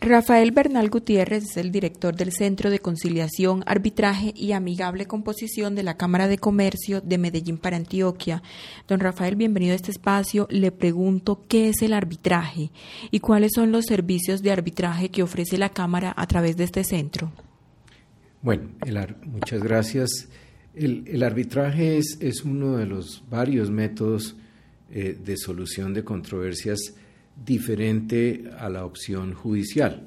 Rafael Bernal Gutiérrez es el director del Centro de Conciliación, Arbitraje y Amigable Composición de la Cámara de Comercio de Medellín para Antioquia. Don Rafael, bienvenido a este espacio. Le pregunto qué es el arbitraje y cuáles son los servicios de arbitraje que ofrece la Cámara a través de este centro. Bueno, muchas gracias. El arbitraje es uno de los varios métodos de solución de controversias diferente a la opción judicial.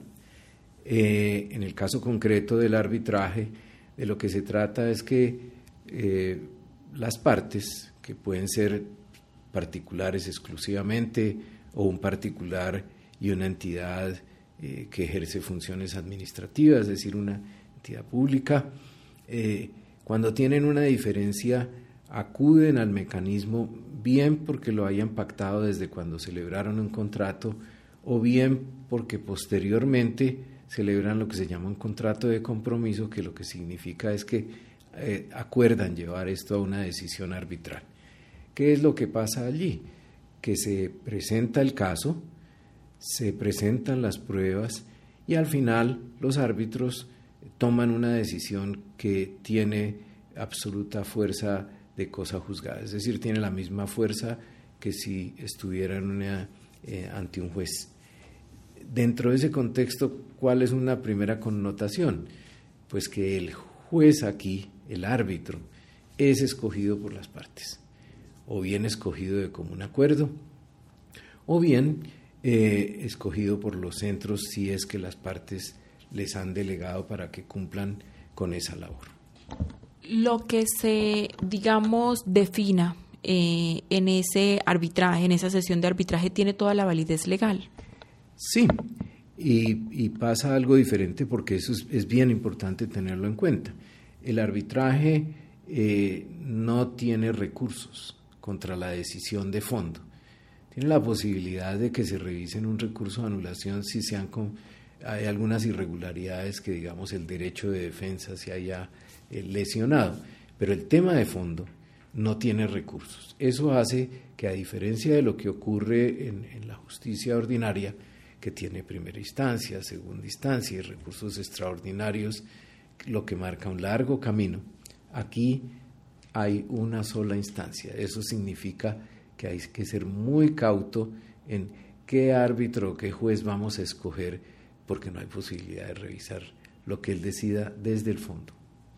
En el caso concreto del arbitraje, de lo que se trata es que las partes, que pueden ser particulares exclusivamente o un particular y una entidad que ejerce funciones administrativas, es decir, una entidad pública, cuando tienen una diferencia acuden al mecanismo bien porque lo hayan pactado desde cuando celebraron un contrato o bien porque posteriormente celebran lo que se llama un contrato de compromiso, que lo que significa es que acuerdan llevar esto a una decisión arbitral. ¿Qué es lo que pasa allí? Que se presenta el caso, se presentan las pruebas y al final los árbitros toman una decisión que tiene absoluta fuerza de cosa juzgada, es decir, tiene la misma fuerza que si estuvieran ante un juez. Dentro de ese contexto, ¿cuál es una primera connotación? Pues que el juez aquí, el árbitro, es escogido por las partes, o bien escogido de común acuerdo, o bien escogido por los centros si es que las partes les han delegado para que cumplan con esa labor. Lo que se, defina en ese arbitraje, en esa sesión de arbitraje, ¿tiene toda la validez legal? Sí, y pasa algo diferente porque eso es bien importante tenerlo en cuenta. El arbitraje no tiene recursos contra la decisión de fondo. Tiene la posibilidad de que se revise un recurso de anulación si hay algunas irregularidades que, digamos, el derecho de defensa se haya lesionado, pero el tema de fondo no tiene recursos. Eso hace que, a diferencia de lo que ocurre en la justicia ordinaria, que tiene primera instancia, segunda instancia y recursos extraordinarios, lo que marca un largo camino, aquí hay una sola instancia. Eso significa que hay que ser muy cauto en qué árbitro o qué juez vamos a escoger, porque no hay posibilidad de revisar lo que él decida desde el fondo.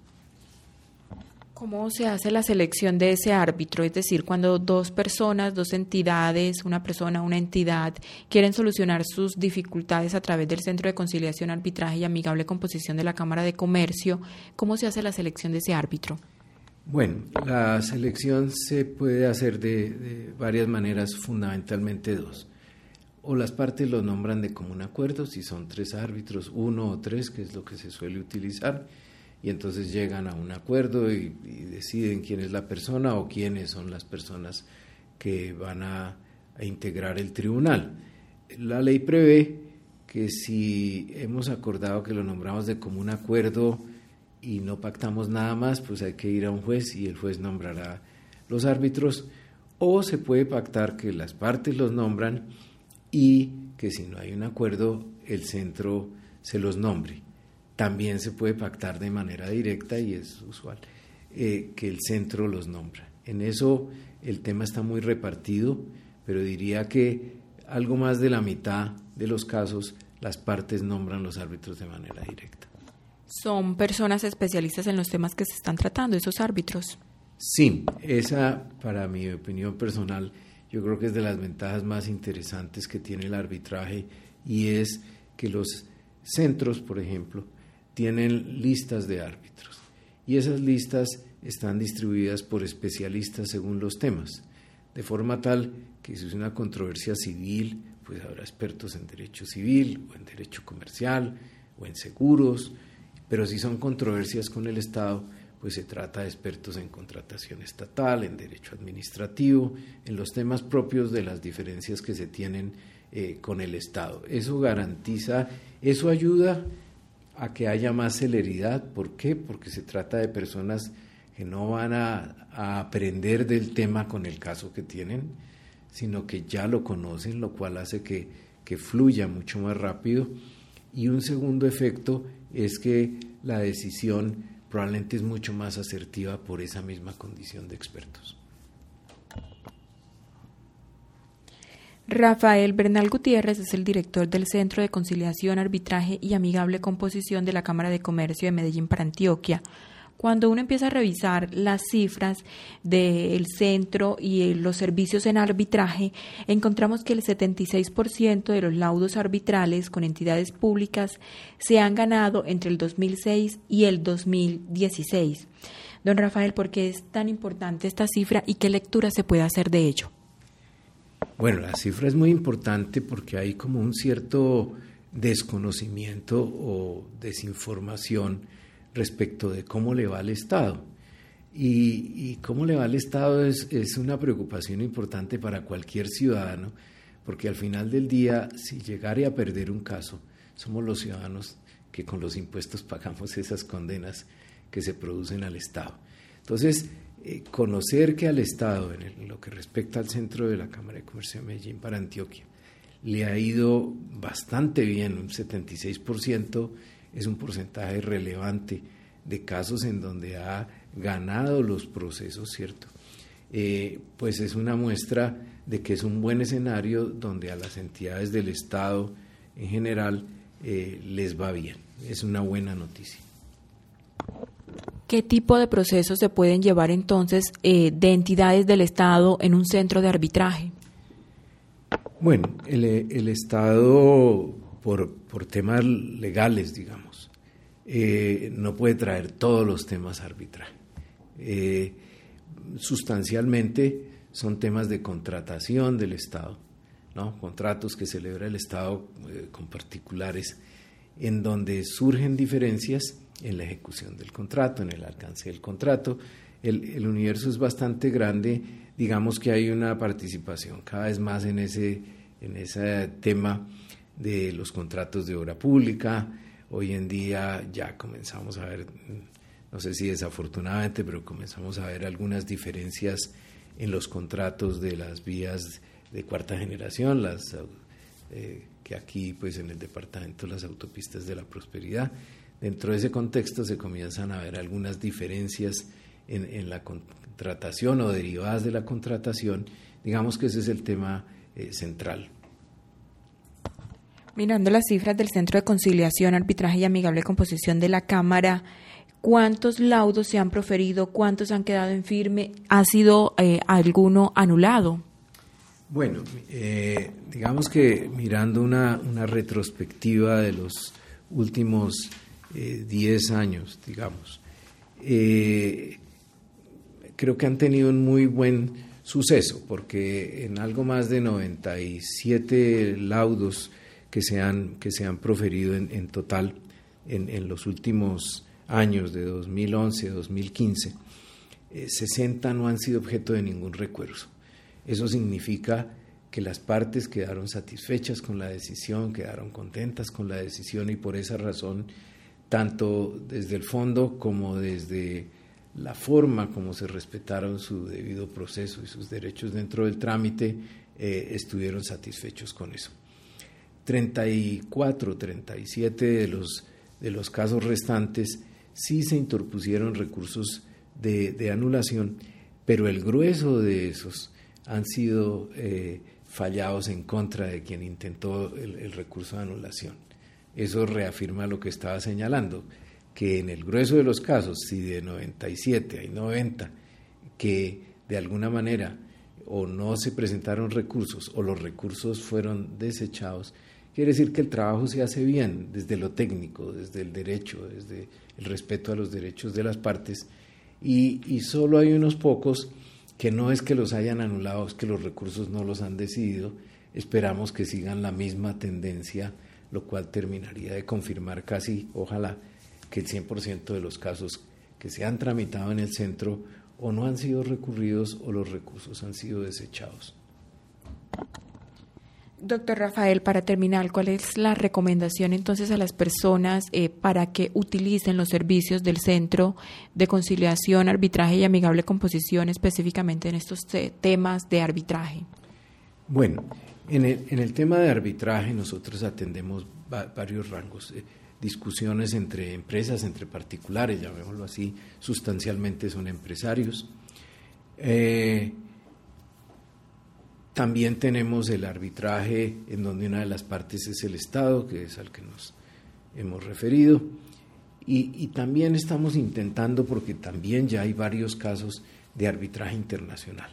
¿Cómo se hace la selección de ese árbitro? Es decir, cuando dos personas, dos entidades, una persona, una entidad, quieren solucionar sus dificultades a través del Centro de Conciliación, Arbitraje y Amigable Composición de la Cámara de Comercio, ¿cómo se hace la selección de ese árbitro? Bueno, la selección se puede hacer de varias maneras, fundamentalmente dos. O las partes lo nombran de común acuerdo, si son 3 árbitros, 1 o 3, que es lo que se suele utilizar, y entonces llegan a un acuerdo y deciden quién es la persona o quiénes son las personas que van a integrar el tribunal. La ley prevé que si hemos acordado que lo nombramos de común acuerdo y no pactamos nada más, pues hay que ir a un juez y el juez nombrará los árbitros, o se puede pactar que las partes los nombran y que si no hay un acuerdo el centro se los nombre. También se puede pactar de manera directa y es usual que el centro los nombra. En eso el tema está muy repartido, pero diría que algo más de la mitad de los casos las partes nombran los árbitros de manera directa. ¿Son personas especialistas en los temas que se están tratando, esos árbitros? Sí, esa, para mi opinión personal, yo creo que es de las ventajas más interesantes que tiene el arbitraje, y es que los centros, por ejemplo, tienen listas de árbitros y esas listas están distribuidas por especialistas según los temas, de forma tal que si es una controversia civil, pues habrá expertos en derecho civil o en derecho comercial o en seguros, pero si son controversias con el Estado, pues se trata de expertos en contratación estatal, en derecho administrativo, en los temas propios de las diferencias que se tienen con el Estado. Eso garantiza, eso ayuda a que haya más celeridad. ¿Por qué? Porque se trata de personas que no van a aprender del tema con el caso que tienen, sino que ya lo conocen, lo cual hace que fluya mucho más rápido y un segundo efecto es que la decisión probablemente es mucho más asertiva por esa misma condición de expertos. Rafael Bernal Gutiérrez es el director del Centro de Conciliación, Arbitraje y Amigable Composición de la Cámara de Comercio de Medellín para Antioquia. Cuando uno empieza a revisar las cifras del centro y los servicios en arbitraje, encontramos que el 76% de los laudos arbitrales con entidades públicas se han ganado entre el 2006 y el 2016. Don Rafael, ¿por qué es tan importante esta cifra y qué lectura se puede hacer de ello? Bueno, la cifra es muy importante porque hay como un cierto desconocimiento o desinformación respecto de cómo le va al Estado. Y cómo le va al Estado es una preocupación importante para cualquier ciudadano, porque al final del día, si llegara a perder un caso, somos los ciudadanos que con los impuestos pagamos esas condenas que se producen al Estado. Entonces, conocer que al Estado, en lo que respecta al centro de la Cámara de Comercio de Medellín para Antioquia, le ha ido bastante bien, un 76%, es un porcentaje relevante de casos en donde ha ganado los procesos, ¿cierto? Pues es una muestra de que es un buen escenario donde a las entidades del Estado en general les va bien. Es una buena noticia. ¿Qué tipo de procesos se pueden llevar entonces de entidades del Estado en un centro de arbitraje? Bueno, el Estado, por temas legales, digamos, no puede traer todos los temas a arbitraje. Sustancialmente son temas de contratación del Estado, ¿no? Contratos que celebra el Estado con particulares, en donde surgen diferencias en la ejecución del contrato, en el alcance del contrato. El universo es bastante grande, digamos que hay una participación cada vez más en ese tema de los contratos de obra pública. Hoy en día ya comenzamos a ver, no sé si desafortunadamente, pero comenzamos a ver algunas diferencias en los contratos de las vías de cuarta generación, que aquí pues en el departamento las autopistas de la prosperidad. Dentro de ese contexto se comienzan a ver algunas diferencias en la contratación o derivadas de la contratación. Digamos que ese es el tema central. Mirando las cifras del Centro de Conciliación, Arbitraje y Amigable Composición de la Cámara, ¿cuántos laudos se han proferido? ¿Cuántos han quedado en firme? ¿Ha sido alguno anulado? Bueno, digamos que mirando una retrospectiva de los últimos 10 años, digamos, creo que han tenido un muy buen suceso, porque en algo más de 97 laudos que se han proferido en total en los últimos años de 2011, 2015, 60 no han sido objeto de ningún recurso. Eso significa que las partes quedaron satisfechas con la decisión, quedaron contentas con la decisión, y por esa razón, tanto desde el fondo como desde la forma como se respetaron su debido proceso y sus derechos dentro del trámite, estuvieron satisfechos con eso. 34, 37 de los casos restantes sí se interpusieron recursos de anulación, pero el grueso de esos han sido fallados en contra de quien intentó el recurso de anulación. Eso reafirma lo que estaba señalando, que en el grueso de los casos, si de 97 hay 90 que de alguna manera o no se presentaron recursos o los recursos fueron desechados, quiere decir que el trabajo se hace bien desde lo técnico, desde el derecho, desde el respeto a los derechos de las partes, y solo hay unos pocos que no es que los hayan anulado, es que los recursos no los han decidido. Esperamos que sigan la misma tendencia, lo cual terminaría de confirmar casi, ojalá, que el 100% de los casos que se han tramitado en el centro o no han sido recurridos o los recursos han sido desechados. Doctor Rafael, para terminar, ¿cuál es la recomendación entonces a las personas para que utilicen los servicios del Centro de Conciliación, Arbitraje y Amigable Composición, específicamente en estos temas de arbitraje? Bueno, En el tema de arbitraje nosotros atendemos varios rangos, discusiones entre empresas, entre particulares, llamémoslo así, sustancialmente son empresarios. También tenemos el arbitraje en donde una de las partes es el Estado, que es al que nos hemos referido, y también estamos intentando, porque también ya hay varios casos de arbitraje internacional.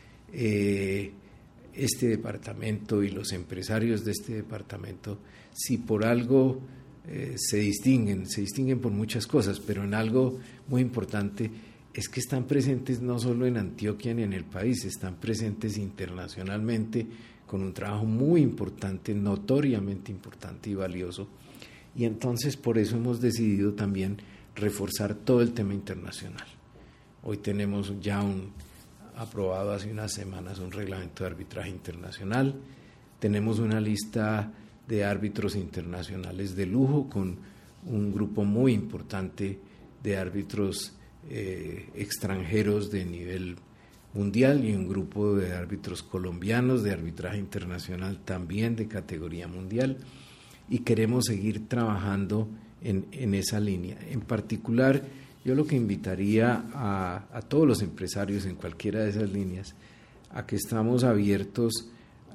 Este departamento y los empresarios de este departamento, si por algo se distinguen por muchas cosas, pero en algo muy importante es que están presentes no solo en Antioquia ni en el país, están presentes internacionalmente con un trabajo muy importante, notoriamente importante y valioso, y entonces por eso hemos decidido también reforzar todo el tema internacional. Hoy tenemos ya aprobado hace unas semanas un reglamento de arbitraje internacional, tenemos una lista de árbitros internacionales de lujo con un grupo muy importante de árbitros extranjeros de nivel mundial y un grupo de árbitros colombianos de arbitraje internacional también de categoría mundial, y queremos seguir trabajando en esa línea. En particular, yo lo que invitaría a todos los empresarios en cualquiera de esas líneas a que estamos abiertos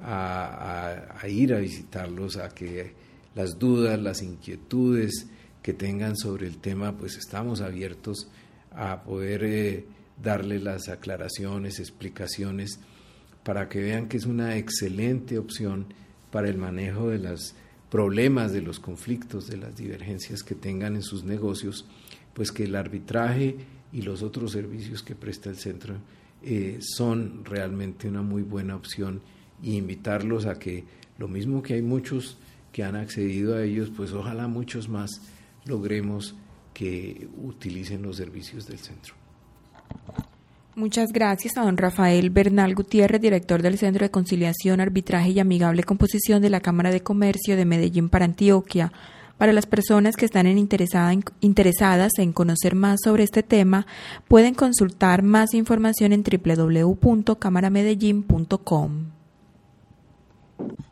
a ir a visitarlos, a que las dudas, las inquietudes que tengan sobre el tema, pues estamos abiertos a poder darles las aclaraciones, explicaciones, para que vean que es una excelente opción para el manejo de los problemas, de los conflictos, de las divergencias que tengan en sus negocios, pues que el arbitraje y los otros servicios que presta el centro son realmente una muy buena opción, y invitarlos a que, lo mismo que hay muchos que han accedido a ellos, pues ojalá muchos más logremos que utilicen los servicios del centro. Muchas gracias a don Rafael Bernal Gutiérrez, director del Centro de Conciliación, Arbitraje y Amigable Composición de la Cámara de Comercio de Medellín para Antioquia. Para las personas que están interesadas en conocer más sobre este tema, pueden consultar más información en www.cámaramedellin.com.